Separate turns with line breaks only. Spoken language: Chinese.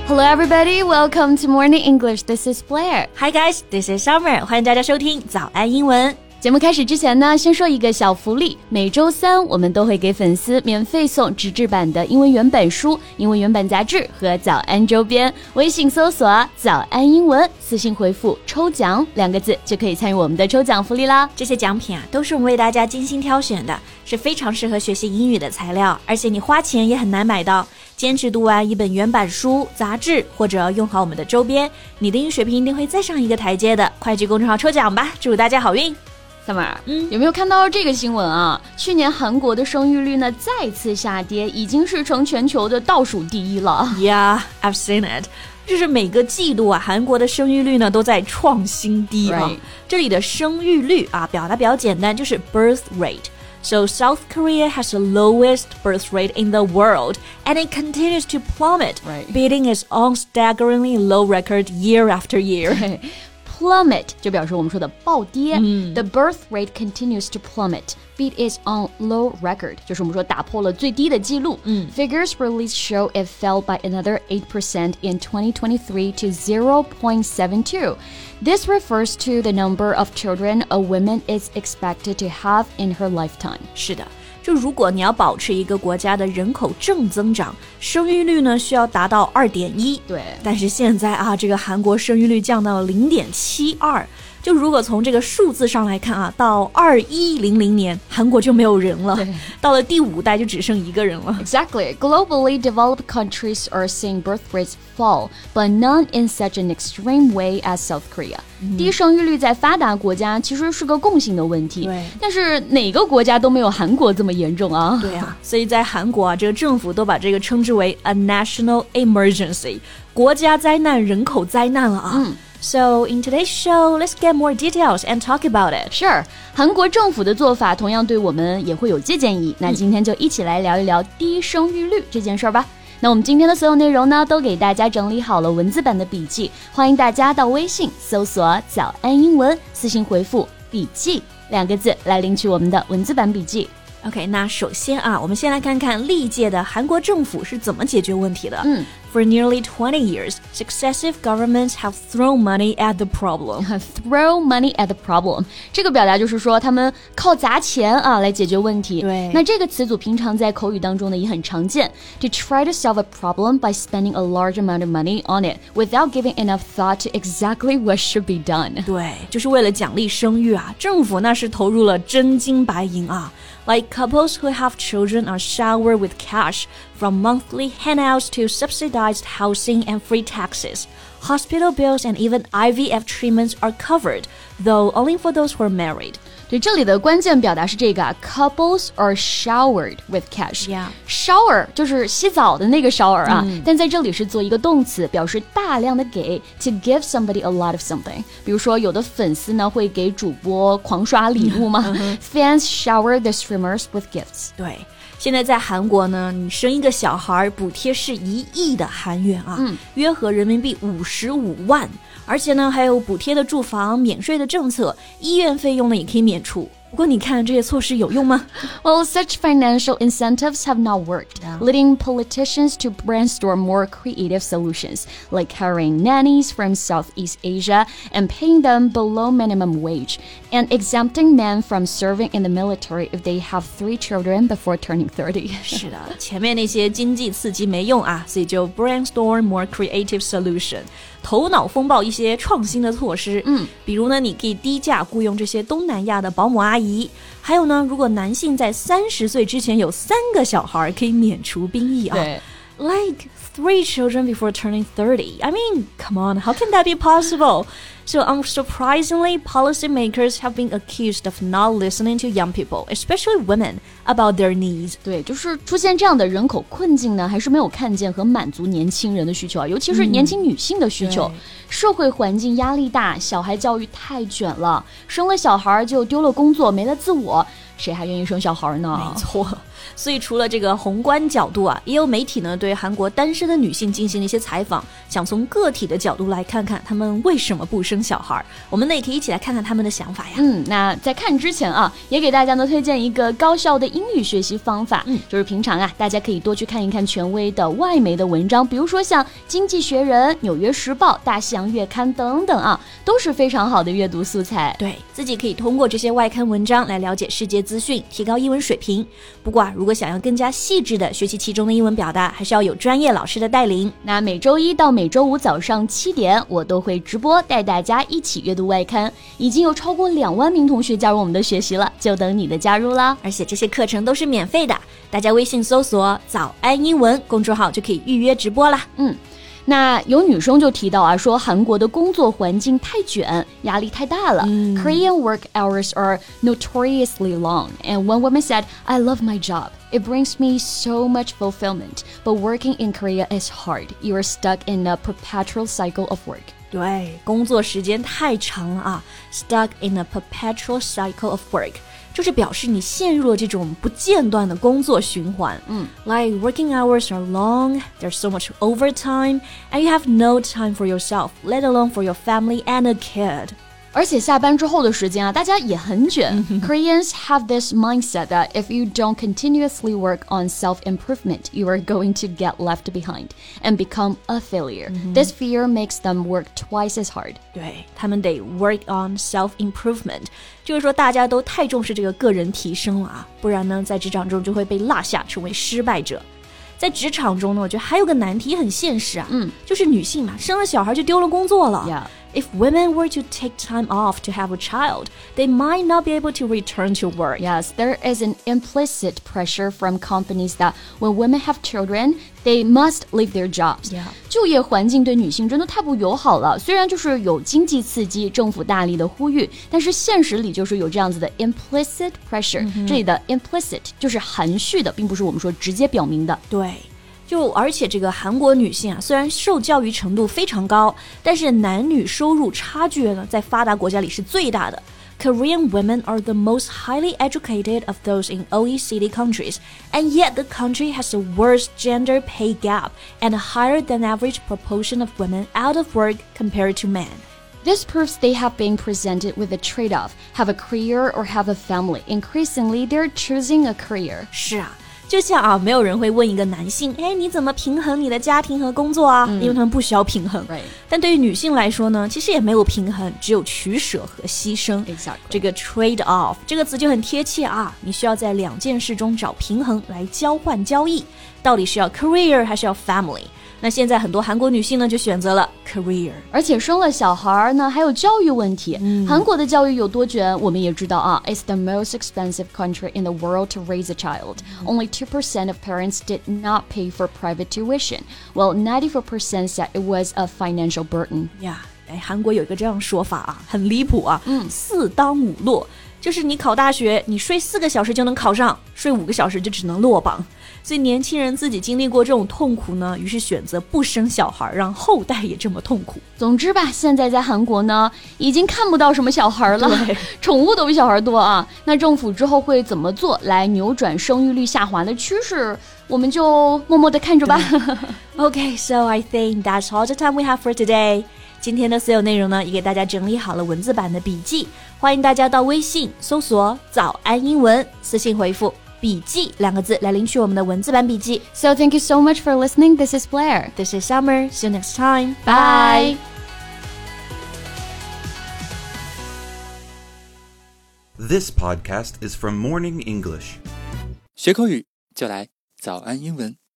Hello everybody, welcome to Morning English. This is Blair.
Hi guys, this is Summer. 欢迎大家收听早安英文。
节目开始之前呢，先说一个小福利。每周三我们都会给粉丝免费送纸质版的英文原版书、英文原版杂志和早安周边。微信搜索早安英文，私信回复抽奖2个字就可以参与我们的抽奖福利啦。
这些奖品啊，都是我们为大家精心挑选的，是非常适合学习英语的材料，而且你花钱也很难买到。坚持读完一本原版书、杂志，或者用好我们的周边，你的英语水平一定会再上一个台阶的。快去公众号抽奖吧，祝大家好运。
Summer，有没有看到这个新闻啊？去年韩国的生育率呢再次下跌，已经是成全球的倒数第1了。
Yeah, I've seen it. 就是每个季度啊，韩国的生育率呢都在创新低啊。这里的生育率啊，表达比较简单，就是 birth rate。So South Korea has the lowest birth rate in the world, and it continues to plummet, beating its own staggeringly low record year after year.Plummet 就表示我们说的暴跌。The birth rate continues to plummet, beat its own low record 就是我们说打破了最低的记录。Figures released show it fell by another 8% in 2023 to 0.72. This refers to the number of children a woman is expected to have in her lifetime. 是的。就如果你要保持一个国家的人口正增长，生育率呢需要达到 2.1。
对，
但是现在啊，这个韩国生育率降到了 0.72。就如果从这个数字上来看啊，到2100年，韩国就没有人了。到了第5代就只剩1个人了。
Exactly. Globally developed countries are seeing birth rates fall, but none in such an extreme way as South Korea. 低生育率在发达国家其实是个共性的问题，但是哪个国家都没有韩国这么严重啊。
对啊，所以在韩国啊，这个政府都把这个称之为 a national emergency， 国家灾难、人口灾难了啊。So in today's show, let's get more details and talk about it.
Sure. 韩国政府的做法同样对我们也会有借鉴意义。那今天就一起来聊一聊低生育率这件事儿吧。那我们今天的所有内容呢，都给大家整理好了文字版的笔记，欢迎大家到微信搜索早安英文，私信回复笔记2个字来领取我们的文字版笔记。
OK， 那首先啊，我们先来看看历届的韩国政府是怎么解决问题的。For nearly 20 years, successive governments have thrown money at the problem.
Throw money at the problem. 这个表达就是说他们靠砸钱啊来解决问题。
对，
那这个词组平常在口语当中呢也很常见。To try to solve a problem by spending a large amount of money on it without giving enough thought to exactly what should be done.
对，就是为了奖励生育啊，政府那是投入了真金白银啊。Like couples who have children are showered with cash, from monthly handouts to subsidized housing and free taxes. Hospital bills and even IVF treatments are covered, though only for those who are married.
对，这里的关键表达是这个啊 ，couples are showered with cash.
Yeah.
Shower 就是洗澡的那个 shower 啊，但在这里是做一个动词，表示大量的给 to give somebody a lot of something. 比如说，有的粉丝呢会给主播狂刷礼物嘛，Fans shower the streamers with gifts.
对。现在在韩国呢，你生一个小孩补贴是1亿的韩元啊，约合人民币55万，而且呢还有补贴的住房、免税的政策，医院费用呢也可以免除。不过你看这些措施有用吗？
Well, such financial incentives have not worked, leading politicians to brainstorm more creative solutions, like hiring nannies from Southeast Asia and paying them below minimum wage, and exempting men from serving in the military if they have 3 children before turning 30.
是的，前面那些经济刺激没用啊，所以就 brainstorm more creative solution， 头脑风暴一些创新的措施。比如呢，你可以低价雇佣这些东南亚的保姆阿姨，还有呢，如果男性在30岁之前有3个小孩，可以免除兵役啊。Like 3 children before turning 30. I mean, come on, how can that be possible? So unsurprisingly, policymakers have been accused of not listening to young people, especially women, about their needs.
对，就是出现这样的人口困境呢，还是没有看见和满足年轻人的需求啊，尤其是年轻女性的需求。社会环境压力大，小孩教育太卷了，生了小孩就丢了工作，没了自我，谁还愿意生小孩呢？
没错。 所以除了这个宏观角度啊，也有媒体呢对韩国单身的女性进行了一些采访，想从个体的角度来看看她们为什么不生小孩。我们呢也可以一起来看看她们的想法呀。
那在看之前啊，也给大家呢推荐一个高效的英语学习方法，就是平常啊，大家可以多去看一看权威的外媒的文章，比如说像《经济学人》、《纽约时报》、《大西洋月刊》等等啊，都是非常好的阅读素材。
对，自己可以通过这些外刊文章来了解世界资讯，提高英文水平。不过如果想要更加细致的学习其中的英文表达，还是要有专业老师的带领。
那每周一到每周五早上7点，我都会直播带大家一起阅读外刊，已经有超过2万名同学加入我们的学习了，就等你的加入啦！
而且这些课程都是免费的，大家微信搜索早安英文公众号就可以预约直播啦。
那有女生就提到啊，说韩国的工作环境太卷，压力太大了。Korean work hours are notoriously long, and one woman said, "I love my job. It brings me so much fulfillment, but working in Korea is hard. You are stuck in a perpetual cycle of work."
对，工作时间太长了啊 ，stuck in a perpetual cycle of work。就是表示你陷入了这种不间断的工作循环。Like working hours are long, there's so much overtime, and you have no time for yourself, let alone for your family and a kid.
而且下班之后的时间啊，大家也很卷。Koreans have this mindset that if you don't continuously work on self-improvement, you are going to get left behind and become a failure. This fear makes them work twice as hard.
对，他们得 work on self-improvement， 就是说大家都太重视这个个人提升了啊，不然呢，在职场中就会被落下，成为失败者。在职场中呢，我觉得还有个难题很现实啊，就是女性嘛，生了小孩就丢了工作了。If women were to take time off to have a child, they might not be able to return to work.
Yes, there is an implicit pressure from companies that when women have children, they must leave their jobs. 就业环境对女性真的太不友好了。虽然就是有经济刺激，政府大力的呼吁，但是现实里就是有这样子的 implicit pressure。这里的 implicit 就是含蓄的，并不是我们说直接表明的。
对。而且这个韩国女性啊，虽然受教育程度非常高，但是男女收入差距呢，在发达国家里是最大的。Korean women are the most highly educated of those in OECD countries, and yet the country has the worst gender pay gap and a higher than average proportion of women out of work compared to men.
This proves they have been presented with a trade-off, have a career or have a family. Increasingly, they're choosing a career.
是啊。就像啊，没有人会问一个男性，你怎么平衡你的家庭和工作啊？因为他们不需要平衡。但对于女性来说呢，其实也没有平衡，只有取舍和牺牲。这个 trade off 这个词就很贴切啊，你需要在2件事中找平衡来交换交易，到底是要 career 还是要 family？那现在很多韩国女性呢就选择了 career，
而且生了小孩呢还有教育问题。韩国的教育有多卷我们也知道啊 It's the most expensive country in the world to raise a child. Only 2% of parents did not pay for private tuition, while 94% said it was a financial burden.
韩国有一个这样说法啊，很离谱啊，4当5落，就是你考大学，你睡4个小时就能考上，睡5个小时就只能落榜。所以年轻人自己经历过这种痛苦呢，于是选择不生小孩，让后代也这么痛苦。
总之吧，现在在韩国呢，已经看不到什么小孩了，宠物都比小孩多啊。那政府之后会怎么做来扭转生育率下滑的趋势？我们就默默地看着吧。
Okay, so I think that's all the time we have for today. 今天的所有内容呢，也给大家整理好了文字版的笔记，欢迎大家到微信搜索早安英文，私信回复笔记2个字来领取我们的文字版笔记。
So thank you so much for listening. This is Blair.
This is Summer. See you next time.
Bye.
This podcast is from Morning English.
学口语就来早安英文。